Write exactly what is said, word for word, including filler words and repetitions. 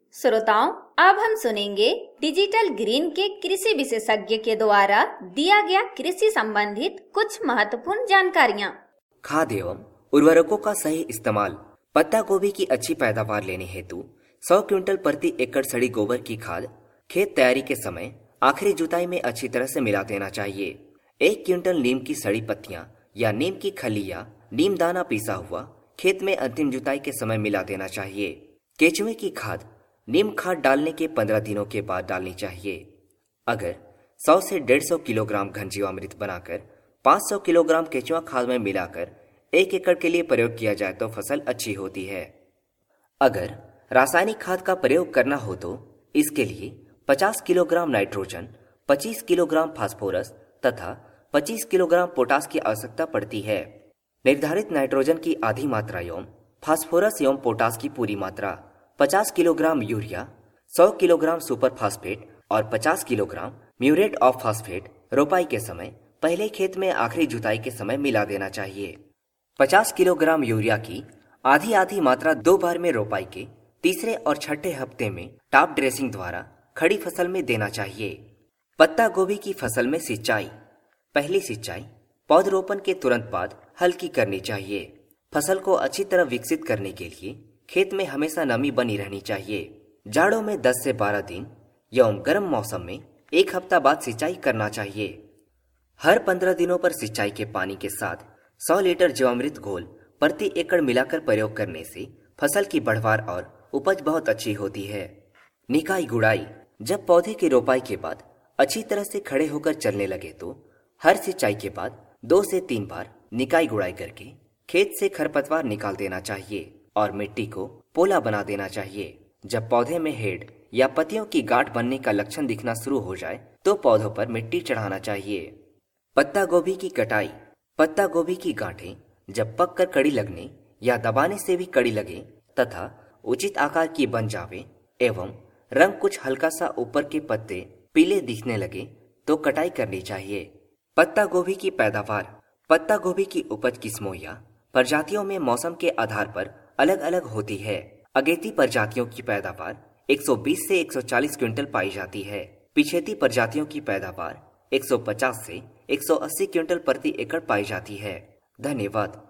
श्रोताओं, अब हम सुनेंगे डिजिटल ग्रीन के कृषि विशेषज्ञ के द्वारा दिया गया कृषि संबंधित कुछ महत्वपूर्ण जानकारियाँ। खाद एवं उर्वरकों का सही इस्तेमाल। पत्ता गोभी की अच्छी पैदावार लेने हेतु सौ क्विंटल प्रति एकड़ सड़ी गोबर की खाद खेत तैयारी के समय आखिरी जुताई में अच्छी तरह से मिला देना चाहिए। एक क्विंटल नीम की सड़ी पत्तियां या नीम की खली या नीम दाना पीसा हुआ खेत में अंतिम जुताई के समय मिला देना चाहिए। केचुए की खाद नीम खाद डालने के पंद्रह दिनों के बाद डालनी चाहिए। अगर सौ से डेढ़ सौ किलोग्राम घन जीवामृत बनाकर पाँच सौ किलोग्राम केचुआ खाद में मिलाकर एक एकड़ के लिए प्रयोग किया जाए तो फसल अच्छी होती है। अगर रासायनिक खाद का प्रयोग करना हो तो इसके लिए पचास किलोग्राम नाइट्रोजन, पच्चीस किलोग्राम फास्फोरस तथा पच्चीस किलोग्राम पोटास की आवश्यकता पड़ती है। निर्धारित नाइट्रोजन की आधी मात्रा एवं फास्फोरस एवं पोटास की पूरी मात्रा, पचास किलोग्राम यूरिया, सौ किलोग्राम सुपर फास्फेट और पचास किलोग्राम म्यूरेट ऑफ फास्फेट रोपाई के समय पहले खेत में आखिरी जुताई के समय मिला देना चाहिए। पचास किलोग्राम यूरिया की आधी आधी मात्रा दो बार में रोपाई के तीसरे और छठे हफ्ते में टॉप ड्रेसिंग द्वारा खड़ी फसल में देना चाहिए। पत्ता गोभी की फसल में सिंचाई। पहली सिंचाई पौधरोपण के तुरंत बाद हल्की करनी चाहिए। फसल को अच्छी तरह विकसित करने के लिए खेत में हमेशा नमी बनी रहनी चाहिए। जाड़ों में दस से बारह दिन एवं गर्म मौसम में एक हफ्ता बाद सिंचाई करना चाहिए। हर पंद्रह दिनों पर सिंचाई के पानी के साथ सौ लीटर जीवामृत घोल प्रति एकड़ मिलाकर प्रयोग करने से फसल की बढ़वार और उपज बहुत अच्छी होती है। निकाई गुड़ाई। जब पौधे की रोपाई के बाद अच्छी तरह से खड़े होकर चलने लगे तो हर सिंचाई के बाद दो से तीन बार निकाई गुड़ाई करके खेत से खरपतवार निकाल देना चाहिए और मिट्टी को पोला बना देना चाहिए। जब पौधे में हेड या पत्तियों की गांठ बनने का लक्षण दिखना शुरू हो जाए तो पौधों पर मिट्टी चढ़ाना चाहिए। पत्ता गोभी की कटाई। पत्ता गोभी की गांठें जब पक कर कड़ी लगने या दबाने से भी कड़ी लगे तथा उचित आकार की बन जावे एवं रंग कुछ हल्का सा ऊपर के पत्ते पीले दिखने लगे तो कटाई करनी चाहिए। पत्ता गोभी की पैदावार। पत्ता गोभी की उपज किस्मों या प्रजातियों में मौसम के आधार पर अलग अलग होती है। अगेती प्रजातियों की पैदावार एक सौ बीस से एक सौ चालीस क्विंटल पाई जाती है। पिछेती प्रजातियों की पैदावार एक सौ पचास से एक सौ अस्सी क्विंटल प्रति एकड़ पाई जाती है। धन्यवाद।